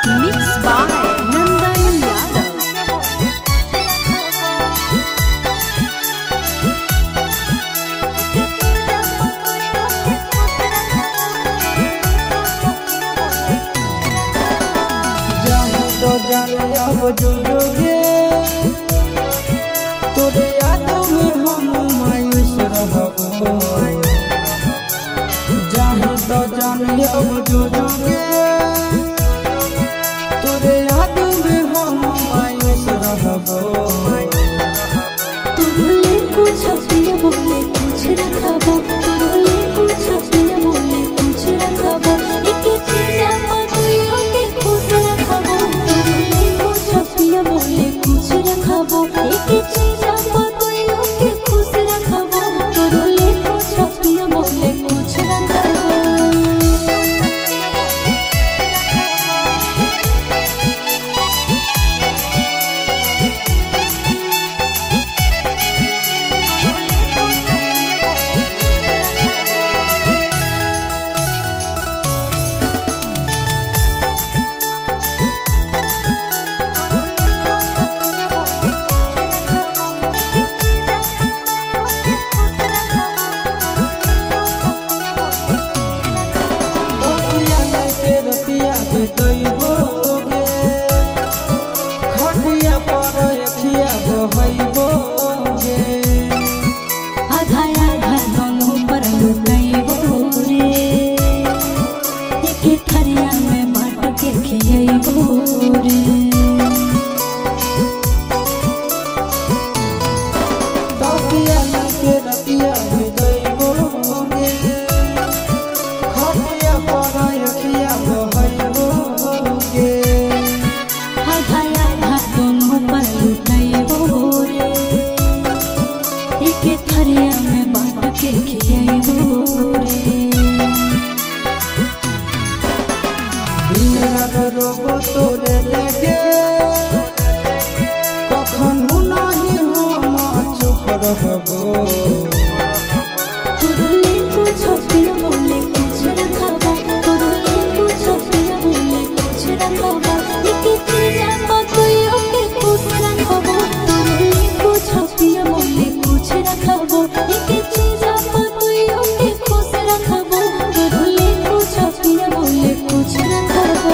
Mixed by Nandan Yadav. जाने तो जाने अब जुड़ोगे तोरे यादों में हम मायूस रहबो। जाने तो जाने अब जुड़ोगे तोरे यादों में हम मायूस रहबो। तुरले कुछ पिया बोले कुछ रखबो, तुरले कुछ पिया बोले कुछ रखबो, एक चीजा पतुयो के खुश रखबो। तुरले कुछ पिया बोले कुछ रखबो, एक चीजा पतुयो के खुश रखबो। तुरले कुछ पिया बोले कुछ रखबो। रतिया पे तोइबोगे खटिया पर अखिया बहइबोगे। आधा आधा दोनों पर लुटाइबो रे, एक थरिया में बांट के खियाइबो रे। तकिया लेके रतिया पे तोइबोगे खटिया पर अखिया बहइबोगे। आधा आधा दोनों पर लुटाइबो रे, एक थरिया में बांट के खियाइबो रे। दिन रात रोबो तोरे लेके कखनो नहीं हम चुप रहबो। तुरले कुछ पिया बोले कुछ रखबो, तुरले कुछ पिया बोले कुछ रखबो, एक चीजा पतुयो के खुश रखबो। तुरले कुछ पिया बोले कुछ रखबो, एक चीजा पतुयो के खुश रखबो। तुरले कुछ पिया बोले कुछ रखबो।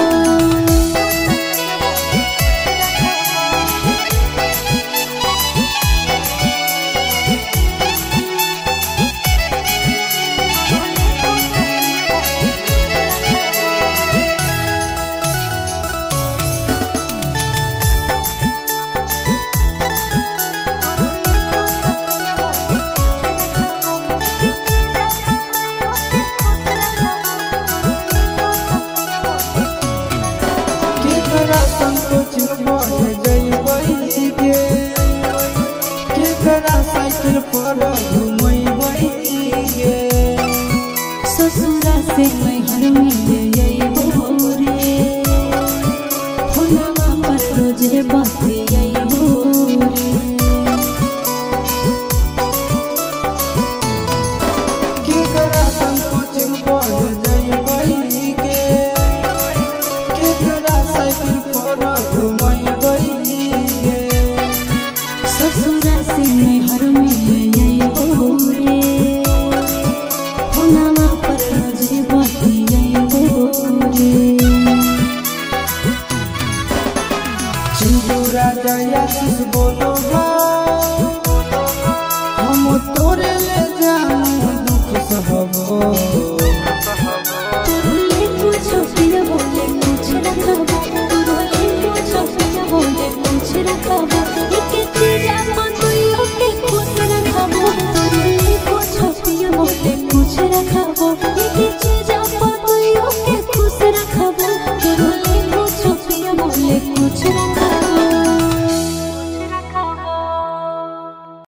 केकरा संकोच बढ़ जइबई गे केकरा साइकिल पर घुमइबई गे। ससुरा से नैहर में अइबो रे, फोनवा पर रोजे बतियाइबो रे। केकरा संकोच बढ़ जइबई गे केकरा साइकिल पर घुमइबई गे। ससुरा से नैहर में अइबो रे, फोनवा पर रोजे बतियाइबो रे। चिंटू राजा आशीष बोलो हम तोरे ले जाऊं दुख सहबो। तुरले कुछ पिया बोले कुछ रखबो, तुरले कुछ पिया बोले कुछ रखबो, एक चीजा पतुयो के खुश रखबो। तुरले कुछ पिया बोले कुछ रखबो, एक चीजा पतुयो के खुश रखबो। तुरले कुछ पिया बोले कुछ रखबो।